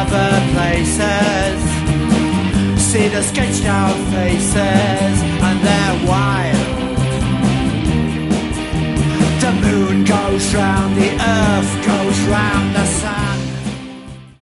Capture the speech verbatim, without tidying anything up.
other places. See the sketched out faces, and they're wild. The moon goes round, the earth goes round.